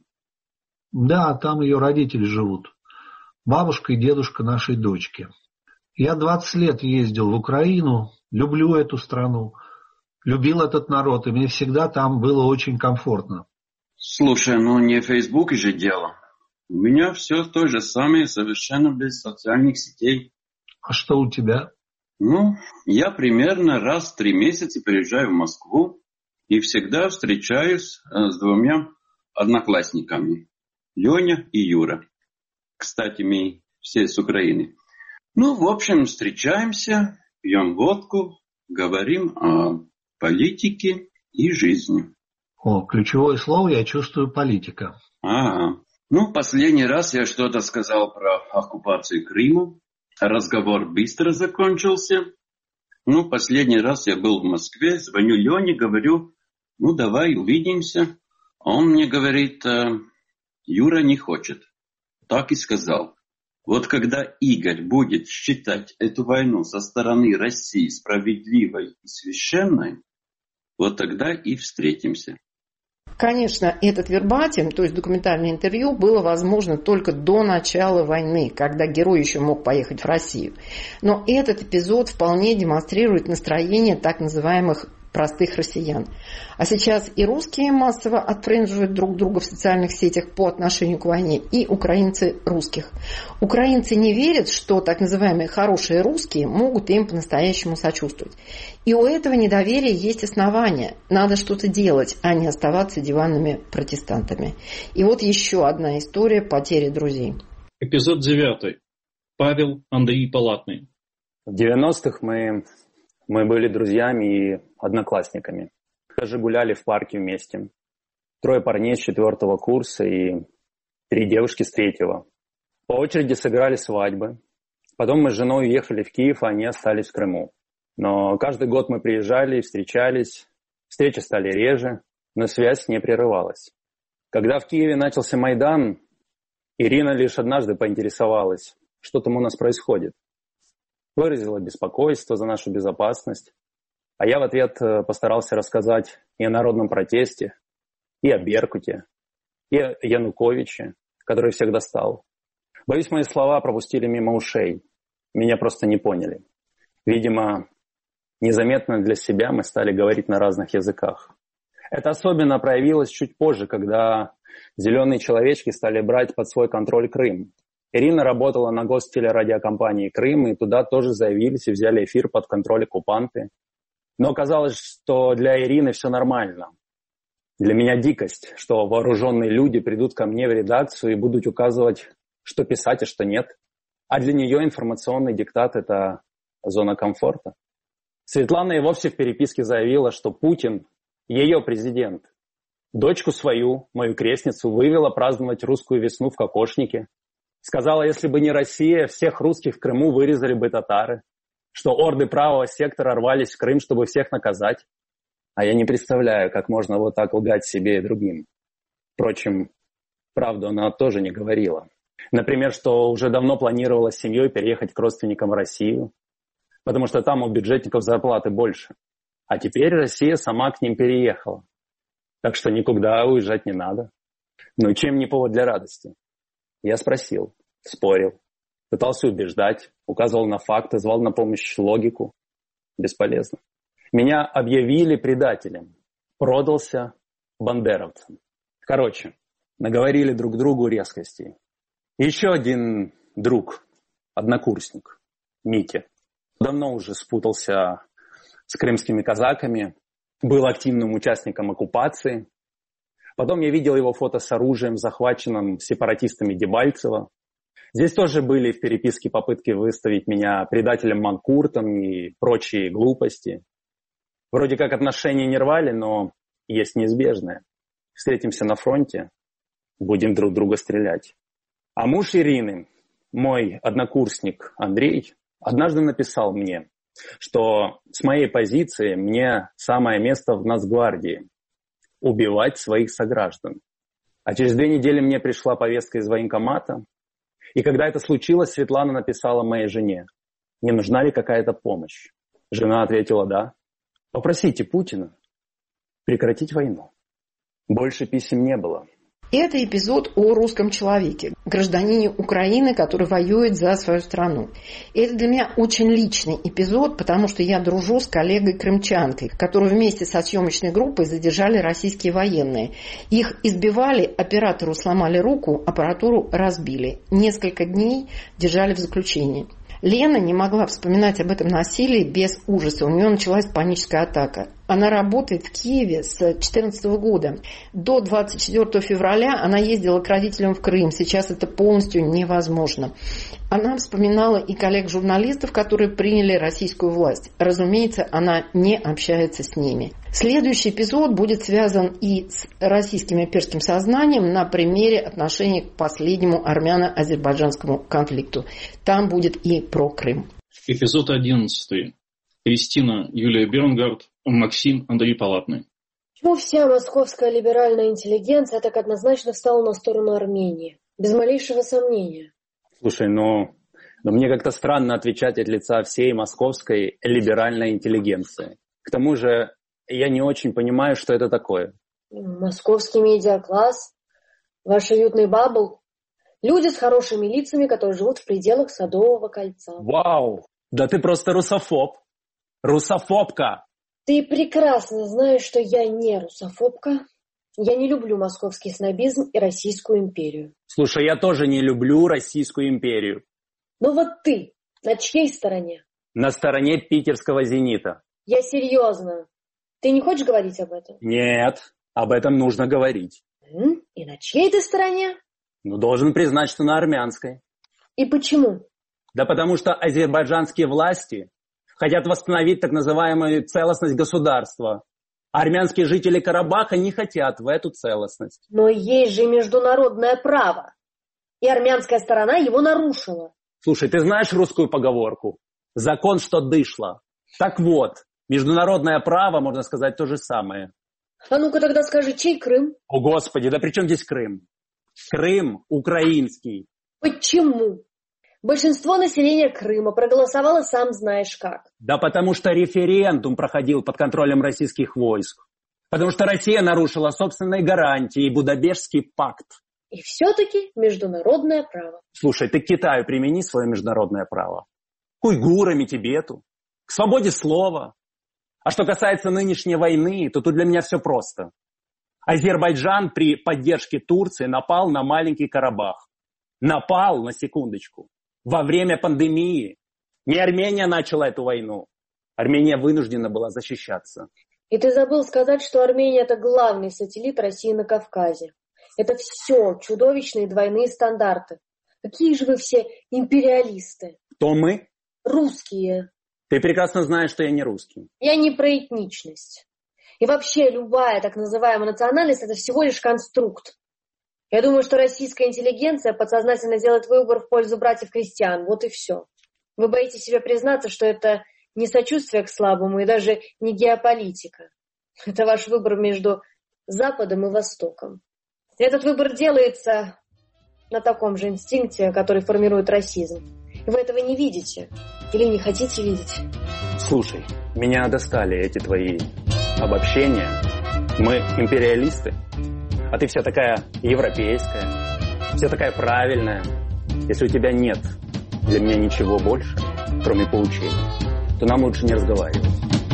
Да, там ее родители живут. Бабушка и дедушка нашей дочки. Я 20 лет ездил в Украину, люблю эту страну, любил этот народ, и мне всегда там было очень комфортно. Слушай, ну не в Фейсбуке же дело. У меня все то же самое, совершенно без социальных сетей. А что у тебя? Ну, я примерно раз в 3 месяца приезжаю в Москву и всегда встречаюсь с 2 одноклассниками. Леня и Юра. Кстати, мы все с Украины. Ну, в общем, встречаемся, пьем водку, говорим о политике и жизни. О, ключевое слово, я чувствую, политика. Ну, последний раз я что-то сказал про оккупацию Крыма. Разговор быстро закончился. Ну, последний раз я был в Москве, звоню Лене, говорю, ну, давай увидимся. Он мне говорит, Юра не хочет. Так и сказал. Вот когда Игорь будет считать эту войну со стороны России справедливой и священной, вот тогда и встретимся. Конечно, этот вербатим, то есть документальное интервью, было возможно только до начала войны, когда герой еще мог поехать в Россию. Но этот эпизод вполне демонстрирует настроение так называемых простых россиян. А сейчас и русские массово отфрендживают друг друга в социальных сетях по отношению к войне, и украинцы русских. Украинцы не верят, что так называемые хорошие русские могут им по-настоящему сочувствовать. И у этого недоверия есть основания. Надо что-то делать, а не оставаться диванными протестантами. И вот еще одна история потери друзей. Эпизод 9. Павел, Андрей и Палатный. В 90-х мы были друзьями и одноклассниками. Даже гуляли в парке вместе. 3 парней с 4 курса и 3 девушки с 3-го. По очереди сыграли свадьбы. Потом мы с женой уехали в Киев, а они остались в Крыму. Но каждый год мы приезжали и встречались. Встречи стали реже, но связь не прерывалась. Когда в Киеве начался Майдан, Ирина лишь однажды поинтересовалась, что там у нас происходит. Выразила беспокойство за нашу безопасность, а я в ответ постарался рассказать и о народном протесте, и о Беркуте, и о Януковиче, который всех достал. Боюсь, мои слова пропустили мимо ушей, меня просто не поняли. Видимо, незаметно для себя мы стали говорить на разных языках. Это особенно проявилось чуть позже, когда зеленые человечки стали брать под свой контроль Крым. Ирина работала на гостелерадиокомпании «Крым», и туда тоже заявились и взяли эфир под контроль оккупанты. Но оказалось, что для Ирины все нормально. Для меня дикость, что вооруженные люди придут ко мне в редакцию и будут указывать, что писать, а что нет. А для нее информационный диктат – это зона комфорта. Светлана и вовсе в переписке заявила, что Путин – ее президент. Дочку свою, мою крестницу, вывела праздновать русскую весну в кокошнике. Сказала, если бы не Россия, всех русских в Крыму вырезали бы татары, что орды правого сектора рвались в Крым, чтобы всех наказать. А я не представляю, как можно вот так лгать себе и другим. Впрочем, правду она тоже не говорила. Например, что уже давно планировала с семьей переехать к родственникам в Россию, потому что там у бюджетников зарплаты больше. А теперь Россия сама к ним переехала. Так что никуда уезжать не надо. Ну чем не повод для радости? Я спросил, спорил, пытался убеждать, указывал на факты, звал на помощь логику. Бесполезно. Меня объявили предателем. Продался бандеровцам. Короче, наговорили друг другу резкостей. Еще один друг, однокурсник, Митя, давно уже спутался с крымскими казаками, был активным участником оккупации. Потом я видел его фото с оружием, захваченным сепаратистами Дебальцево. Здесь тоже были в переписке попытки выставить меня предателем манкуртом и прочие глупости. Вроде как отношения не рвали, но есть неизбежное. Встретимся на фронте, будем друг друга стрелять. А муж Ирины, мой однокурсник Андрей, однажды написал мне, что с моей позиции мне самое место в Нацгвардии – убивать своих сограждан. А через 2 недели мне пришла повестка из военкомата. И когда это случилось, Светлана написала моей жене: не нужна ли какая-то помощь? Жена ответила: да. Попросите Путина прекратить войну. Больше писем не было. Это эпизод о русском человеке, гражданине Украины, который воюет за свою страну. И это для меня очень личный эпизод, потому что я дружу с коллегой-крымчанкой, которую вместе со съемочной группой задержали российские военные. Их избивали, оператору сломали руку, аппаратуру разбили. Несколько дней держали в заключении. Лена не могла вспоминать об этом насилии без ужаса. У нее началась паническая атака. Она работает в Киеве с 2014 года. До 24 февраля она ездила к родителям в Крым. Сейчас это полностью невозможно. Она вспоминала и коллег-журналистов, которые приняли российскую власть. Разумеется, она не общается с ними. Следующий эпизод будет связан и с российским имперским сознанием на примере отношений к последнему армяно-азербайджанскому конфликту. Там будет и про Крым. Эпизод 11. Кристина Юлия Бернгард, Максим Андрей Палатный. Почему вся московская либеральная интеллигенция так однозначно встала на сторону Армении? Без малейшего сомнения. Слушай, но мне как-то странно отвечать от лица всей московской либеральной интеллигенции. К тому же я не очень понимаю, что это такое. Московский медиакласс, ваш уютный бабл. Люди с хорошими лицами, которые живут в пределах Садового кольца. Вау! Да ты просто русофоб. Русофобка! Ты прекрасно знаешь, что я не русофобка. Я не люблю московский снобизм и Российскую империю. Слушай, я тоже не люблю Российскую империю. Ну вот ты на чьей стороне? На стороне питерского «Зенита». Я серьезно. Ты не хочешь говорить об этом? Нет, об этом нужно говорить. И на чьей ты стороне? Ну, должен признать, что на армянской. И почему? Да потому что азербайджанские власти хотят восстановить так называемую целостность государства. Армянские жители Карабаха не хотят в эту целостность. Но есть же международное право. И армянская сторона его нарушила. Слушай, ты знаешь русскую поговорку? Закон, что дышло. Так вот, международное право, можно сказать, то же самое. А ну-ка тогда скажи, чей Крым? О, Господи, да при чем здесь Крым? Крым украинский. Почему? Большинство населения Крыма проголосовало сам знаешь как. Да потому что референдум проходил под контролем российских войск. Потому что Россия нарушила собственные гарантии и Будапештский пакт. И все-таки международное право. Слушай, ты к Китаю примени свое международное право. К уйгурам и Тибету. К свободе слова. А что касается нынешней войны, то тут для меня все просто. Азербайджан при поддержке Турции напал на маленький Карабах. Напал, на секундочку, во время пандемии. Не Армения начала эту войну. Армения вынуждена была защищаться. И ты забыл сказать, что Армения – это главный сателлит России на Кавказе. Это все чудовищные двойные стандарты. Какие же вы все империалисты? Кто мы? Русские. Ты прекрасно знаешь, что я не русский. Я не про этничность. И вообще любая так называемая национальность – это всего лишь конструкт. Я думаю, что российская интеллигенция подсознательно делает выбор в пользу братьев-крестьян. Вот и все. Вы боитесь себе признаться, что это не сочувствие к слабому и даже не геополитика. Это ваш выбор между Западом и Востоком. И этот выбор делается на таком же инстинкте, который формирует расизм. И вы этого не видите или не хотите видеть. Слушай, меня достали эти твои обобщения. Мы империалисты. А ты вся такая европейская, вся такая правильная. Если у тебя нет для меня ничего больше, кроме поучений, то нам лучше не разговаривать.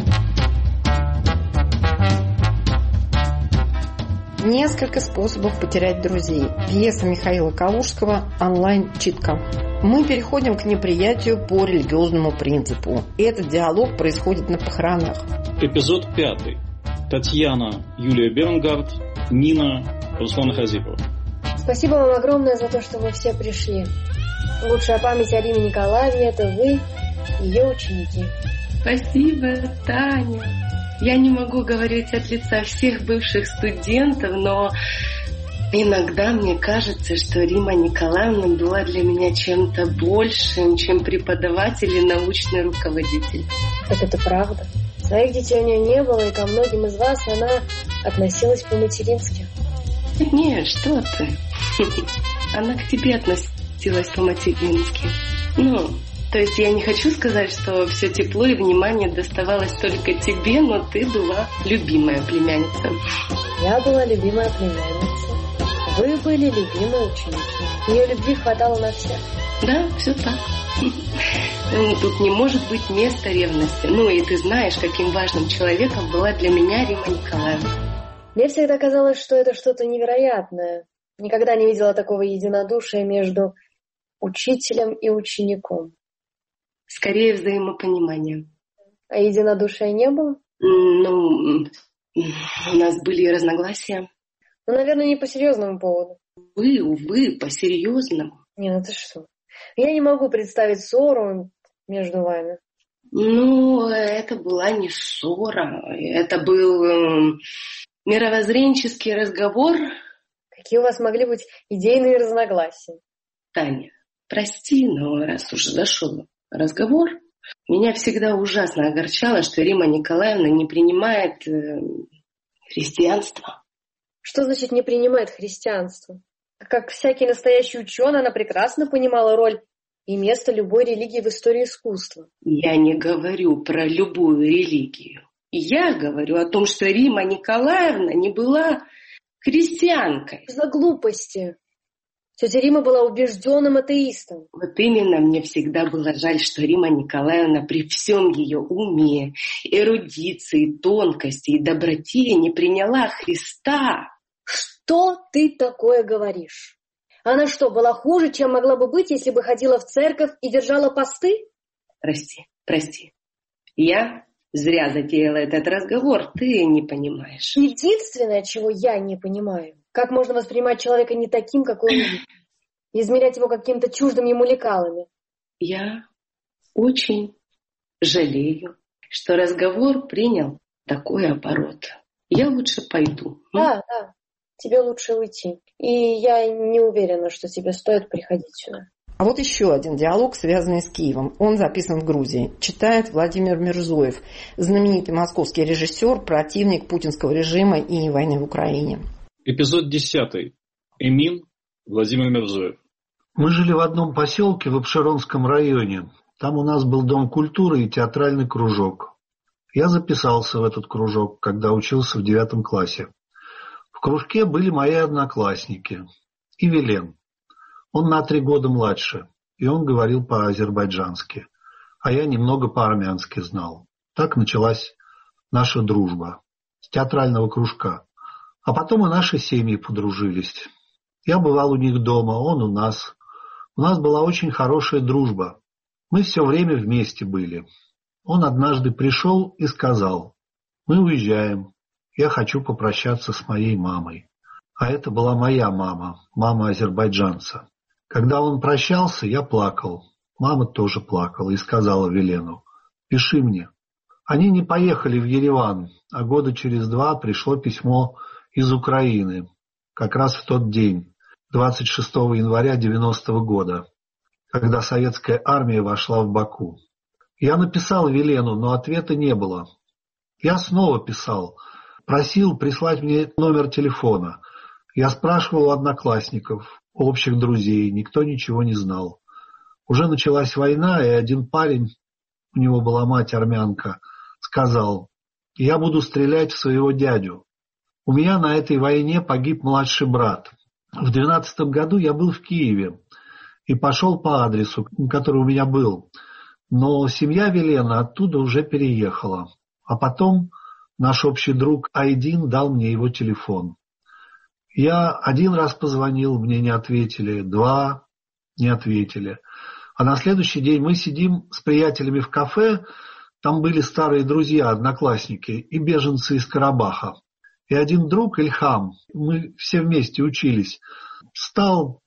Несколько способов потерять друзей. Пьеса Михаила Калужского «Онлайн-читка». Мы переходим к неприятию по религиозному принципу. Этот диалог происходит на похоронах. Эпизод 5. Татьяна Юлия Бернгард, Нина Руслана Хазипова. Спасибо вам огромное за то, что вы все пришли. Лучшая память о Риме Николаевне – это вы, ее ученики. Спасибо, Таня. Я не могу говорить от лица всех бывших студентов, но иногда мне кажется, что Рима Николаевна была для меня чем-то большим, чем преподаватель и научный руководитель. Так это правда. Своих детей у нее не было, и ко многим из вас она относилась по-матерински. Нет, что ты. Она к тебе относилась по-матерински. То есть я не хочу сказать, что все тепло и внимание доставалось только тебе, но ты была любимая племянница. Я была любимая племянница. Вы были любимые ученики. Ее любви хватало на всех. Да, все так. Тут не может быть места ревности. И ты знаешь, каким важным человеком была для меня Рима Николаевна. Мне всегда казалось, что это что-то невероятное. Никогда не видела такого единодушия между учителем и учеником. Скорее взаимопонимание. А единодушия не было? У нас были разногласия. Наверное, не по серьезному поводу. Увы, по серьезному. Не, ты что? Я не могу представить ссору между вами. Это была не ссора. Это был мировоззренческий разговор. Какие у вас могли быть идейные разногласия? Таня, прости, но раз уж зашел разговор, меня всегда ужасно огорчало, что Рима Николаевна не принимает христианство. Что значит не принимает христианство? Как всякий настоящий ученый, она прекрасно понимала роль и место любой религии в истории искусства. Я не говорю про любую религию. Я говорю о том, что Рима Николаевна не была христианкой. За глупости. Тетя Рима была убежденным атеистом. Вот именно мне всегда было жаль, что Рима Николаевна при всем ее уме, эрудиции, тонкости и доброте не приняла Христа. Что ты такое говоришь? Она что, была хуже, чем могла бы быть, если бы ходила в церковь и держала посты? Прости. Я зря затеяла этот разговор, ты не понимаешь. Единственное, чего я не понимаю, как можно воспринимать человека не таким, какой он есть, и измерять его каким-то чуждым ему лекалами. Я очень жалею, что разговор принял такой оборот. Я лучше пойду. Да, тебе лучше уйти. И я не уверена, что тебе стоит приходить сюда. А вот еще один диалог, связанный с Киевом. Он записан в Грузии. Читает Владимир Мирзоев, знаменитый московский режиссер, противник путинского режима и войны в Украине. Эпизод 10. Эмин, Владимир Мирзоев. Мы жили в одном поселке в Апшеронском районе. Там у нас был дом культуры и театральный кружок. Я записался в этот кружок, когда учился в 9 классе. В кружке были мои одноклассники и Вилен. Он на 3 года младше, и он говорил по-азербайджански, а я немного по-армянски знал. Так началась наша дружба с театрального кружка. А потом и наши семьи подружились. Я бывал у них дома, он у нас. У нас была очень хорошая дружба. Мы все время вместе были. Он однажды пришел и сказал: «Мы уезжаем. Я хочу попрощаться с моей мамой». А это была моя мама, мама азербайджанца. Когда он прощался, я плакал. Мама тоже плакала и сказала Вилену: «Пиши мне». Они не поехали в Ереван, а года через 2 пришло письмо из Украины, как раз в тот день, 26 января 90-го года, когда советская армия вошла в Баку. Я написал Вилену, но ответа не было. Я снова писал, просил прислать мне номер телефона. Я спрашивал у одноклассников, общих друзей, никто ничего не знал. Уже началась война, и один парень, у него была мать армянка, сказал: «Я буду стрелять в своего дядю. У меня на этой войне погиб младший брат. В 12 году я был в Киеве и пошел по адресу, который у меня был. Но семья Вилена оттуда уже переехала. А потом наш общий друг Айдин дал мне его телефон. Я 1 раз позвонил, мне не ответили, 2 не ответили. А на следующий день мы сидим с приятелями в кафе, там были старые друзья, одноклассники и беженцы из Карабаха. И один друг, Ильхам, мы все вместе учились, встал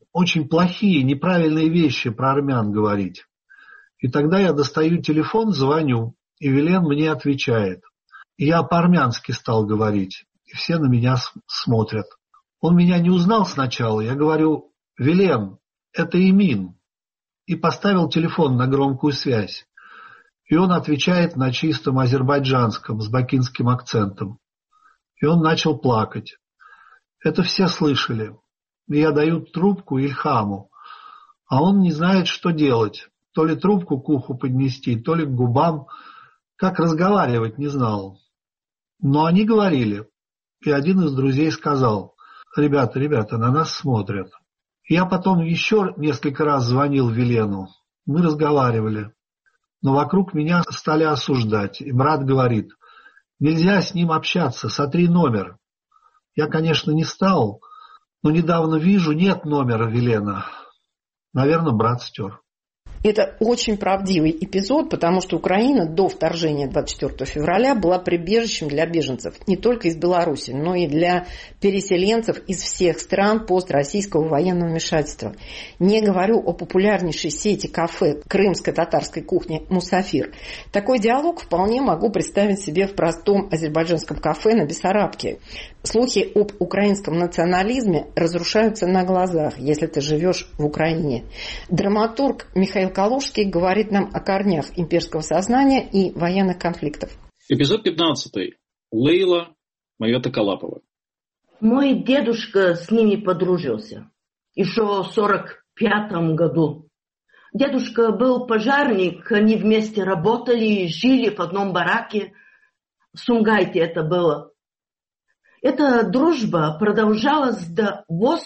очень плохие, неправильные вещи про армян говорить. И тогда я достаю телефон, звоню, и Вилен мне отвечает. И я по-армянски стал говорить, и все на меня смотрят. Он меня не узнал сначала, я говорю: Вилен, это Имин. И поставил телефон на громкую связь. И он отвечает на чистом азербайджанском, с бакинским акцентом. И он начал плакать. Это все слышали. И я даю трубку Ильхаму, а он не знает, что делать. То ли трубку к уху поднести, то ли к губам. Как разговаривать, не знал. Но они говорили. И один из друзей сказал: ребята, на нас смотрят. Я потом еще несколько раз звонил Вилену. Мы разговаривали. Но вокруг меня стали осуждать. И брат говорит: нельзя с ним общаться, сотри номер. Я, конечно, не стал, но недавно вижу, нет номера Вилена. Наверное, брат стер. Это очень правдивый эпизод, потому что Украина до вторжения 24 февраля была прибежищем для беженцев не только из Беларуси, но и для переселенцев из всех стран построссийского военного вмешательства. Не говорю о популярнейшей сети кафе крымской татарской кухни «Мусафир». Такой диалог вполне могу представить себе в простом азербайджанском кафе на Бессарабке. Слухи об украинском национализме разрушаются на глазах, если ты живешь в Украине. Драматург Михаил Калужский говорит нам о корнях имперского сознания и военных конфликтов. Эпизод 15. Лейла Мавета Калапова. Мой дедушка с ними подружился еще в 45-м году. Дедушка был пожарник, они вместе работали, жили в одном бараке. В Сумгайте это было. Эта дружба продолжалась до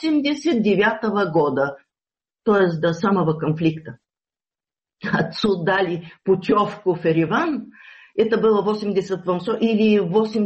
89 года, то есть до самого конфликта. Отцу дали путевку в Ереван. Это было 88 или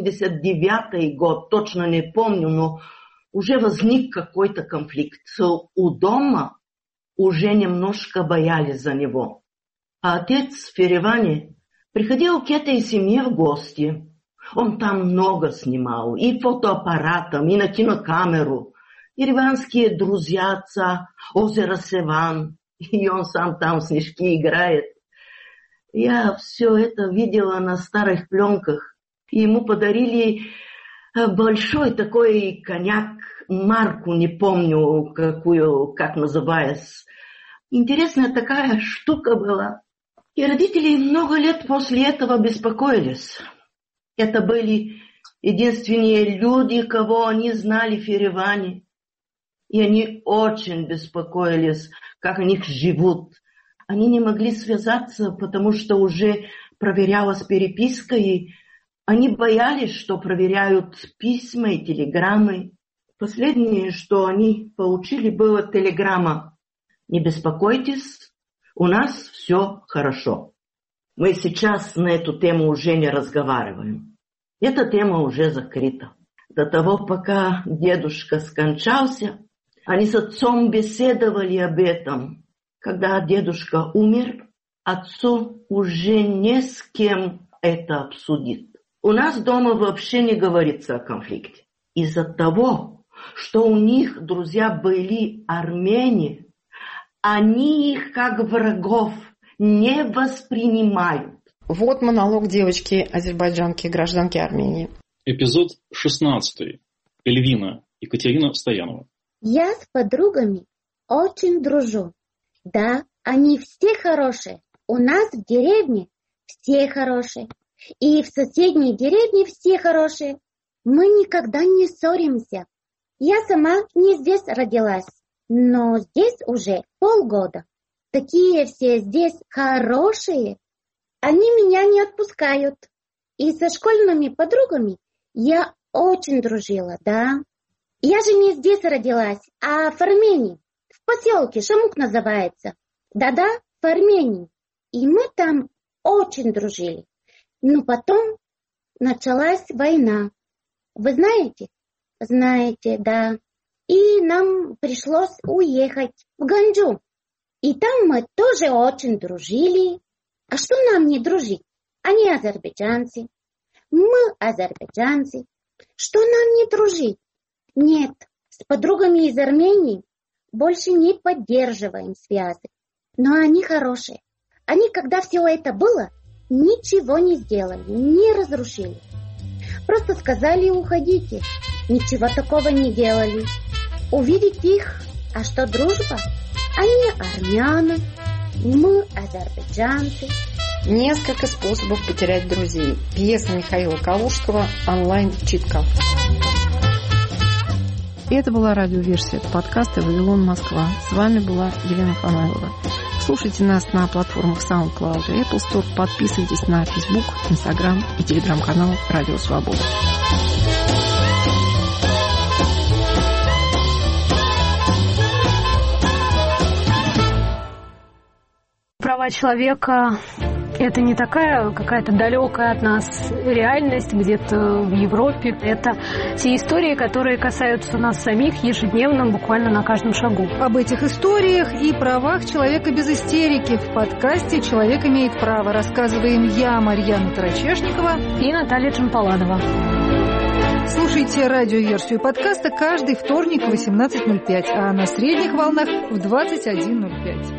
89 год, точно не помню, но уже возник какой-то конфликт. У дома уже немножко боялись за него. А отец в Ереване приходил к этой семье в гости. Он там много снимал, и фотоаппаратом, и на кинокамеру. Ереванские друзья отца, озеро Севан, и он сам там в снежки играет. Я все это видела на старых пленках. Ему подарили большой такой коньяк, марку, не помню какую, как называется. Интересная такая штука была. И родители много лет после этого беспокоились. Это были единственные люди, кого они знали в Ереване. И они очень беспокоились, как они живут. Они не могли связаться, потому что уже проверялась переписка, и они боялись, что проверяют письма и телеграммы. Последнее, что они получили, была телеграмма: «Не беспокойтесь, у нас все хорошо». Мы сейчас на эту тему уже не разговариваем. Эта тема уже закрыта. До того, пока дедушка скончался, они с отцом беседовали об этом. Когда дедушка умер, отцу уже не с кем это обсудить. У нас дома вообще не говорится о конфликте. Из-за того, что у них друзья были армяне, они их как врагов не воспринимают. Вот монолог девочки-азербайджанки, гражданки Армении. Эпизод 16. Эльвина Екатерина Стоянова. Я с подругами очень дружу. Да, они все хорошие. У нас в деревне все хорошие. И в соседней деревне все хорошие. Мы никогда не ссоримся. Я сама не здесь родилась, но здесь уже полгода. Такие все здесь хорошие. Они меня не отпускают. И со школьными подругами я очень дружила, да. Я же не здесь родилась, а в Армении. В поселке Шамук называется. Да-да, в Армении. И мы там очень дружили. Но потом началась война. Вы знаете? Знаете, да. И нам пришлось уехать в Ганджу. И там мы тоже очень дружили. А что нам не дружить? Они азербайджанцы. Мы азербайджанцы. Что нам не дружить? Нет, с подругами из Армении больше не поддерживаем связи. Но они хорошие. Они, когда все это было, ничего не сделали, не разрушили. Просто сказали уходите. Ничего такого не делали. Увидеть их, а что дружба? Они армяне, мы азербайджанцы. Несколько способов потерять друзей. Пьеса Михаила Калужского «Онлайн-читка». И это была радиоверсия подкаста «Вавилон, Москва». С вами была Елена Фанайлова. Слушайте нас на платформах SoundCloud и Apple Store. Подписывайтесь на Facebook, Instagram и телеграм-канал «Радио Свобода». Права человека – это не такая какая-то далекая от нас реальность где-то в Европе. Это те истории, которые касаются нас самих ежедневно, буквально на каждом шагу. Об этих историях и правах человека без истерики в подкасте «Человек имеет право» рассказываем я, Марьяна Тарачешникова и Наталья Джампаладова. Слушайте радиоверсию подкаста каждый вторник в 18:05, а на средних волнах в 21:05.